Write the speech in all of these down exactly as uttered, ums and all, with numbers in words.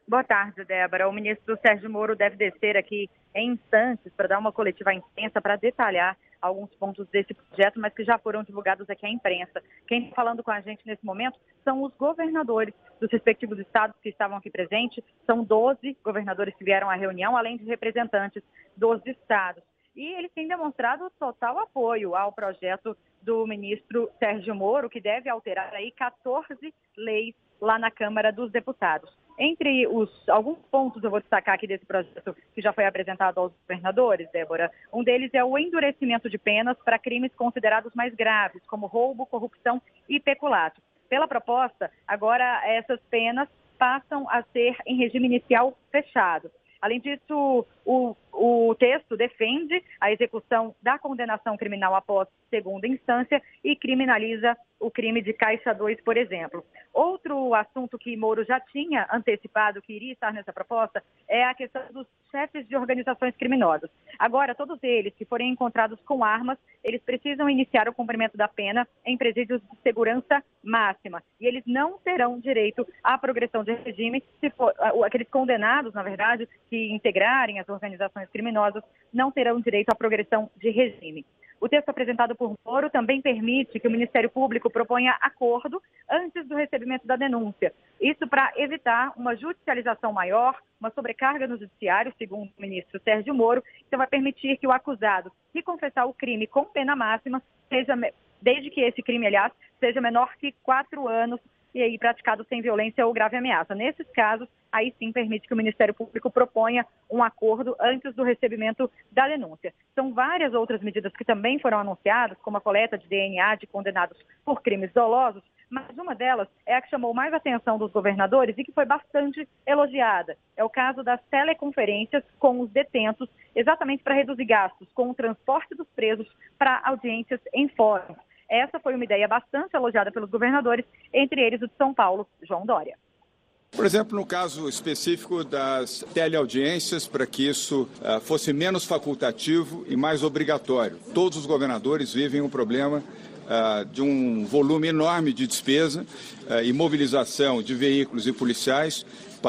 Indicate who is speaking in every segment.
Speaker 1: Boa tarde, Débora. O ministro Sérgio Moro deve descer aqui em instantes para dar uma coletiva à imprensa para detalhar alguns pontos desse projeto, mas que já foram divulgados aqui à imprensa. Quem está falando com a gente nesse momento são os governadores dos respectivos estados que estavam aqui presentes. São doze governadores que vieram à reunião, além de representantes dos estados. E eles têm demonstrado total apoio ao projeto do ministro Sérgio Moro, que deve alterar aí quatorze leis lá na Câmara dos Deputados. Entre os alguns pontos eu vou destacar aqui desse projeto que já foi apresentado aos governadores, Débora. Um deles é o endurecimento de penas para crimes considerados mais graves, como roubo, corrupção e peculato. Pela proposta, agora essas penas passam a ser em regime inicial fechado. Além disso, o, o texto defende a execução da condenação criminal após segunda instância e criminaliza o crime de Caixa dois, por exemplo. Outro assunto que Moro já tinha antecipado que iria estar nessa proposta é a questão dos chefes de organizações criminosas. Agora, todos eles que forem encontrados com armas, eles precisam iniciar o cumprimento da pena em presídios de segurança máxima. E eles não terão direito à progressão de regime, se for, aqueles condenados, na verdade, que integrarem as organizações criminosas, não terão direito à progressão de regime. O texto apresentado por Moro também permite que o Ministério Público proponha acordo antes do recebimento da denúncia. Isso para evitar uma judicialização maior, uma sobrecarga no judiciário, segundo o ministro Sérgio Moro. Então vai permitir que o acusado que confessar o crime com pena máxima, seja, desde que esse crime, aliás, seja menor que quatro anos e aí praticado sem violência ou grave ameaça. Nesses casos, aí sim permite que o Ministério Público proponha um acordo antes do recebimento da denúncia. São várias outras medidas que também foram anunciadas, como a coleta de D N A de condenados por crimes dolosos, mas uma delas é a que chamou mais atenção dos governadores e que foi bastante elogiada. É o caso das teleconferências com os detentos, exatamente para reduzir gastos com o transporte dos presos para audiências em fóruns. Essa foi uma ideia bastante elogiada pelos governadores, entre eles o de São Paulo, João Dória.
Speaker 2: Por exemplo, no caso específico das teleaudiências, para que isso uh, fosse menos facultativo e mais obrigatório. Todos os governadores vivem um problema uh, de um volume enorme de despesa uh, e mobilização de veículos e policiais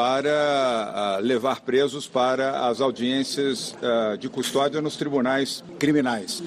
Speaker 2: para uh, levar presos para as audiências uh, de custódia nos tribunais criminais.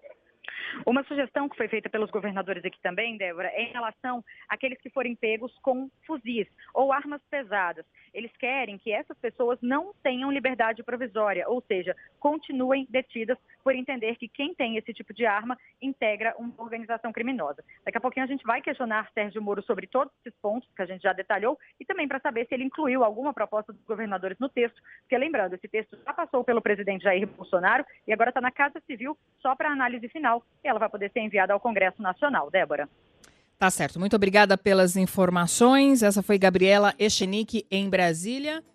Speaker 1: Uma sugestão que foi feita pelos governadores aqui também, Débora, é em relação àqueles que forem pegos com fuzis ou armas pesadas. Eles querem que essas pessoas não tenham liberdade provisória, ou seja, continuem detidas por entender que quem tem esse tipo de arma integra uma organização criminosa. Daqui a pouquinho a gente vai questionar Sérgio Moro sobre todos esses pontos que a gente já detalhou e também para saber se ele incluiu alguma proposta dos governadores no texto, porque lembrando, esse texto já passou pelo presidente Jair Bolsonaro e agora está na Casa Civil só para análise final. Ela vai poder ser enviada ao Congresso Nacional. Débora.
Speaker 3: Tá certo. Muito obrigada pelas informações. Essa foi Gabriela Echenique em Brasília.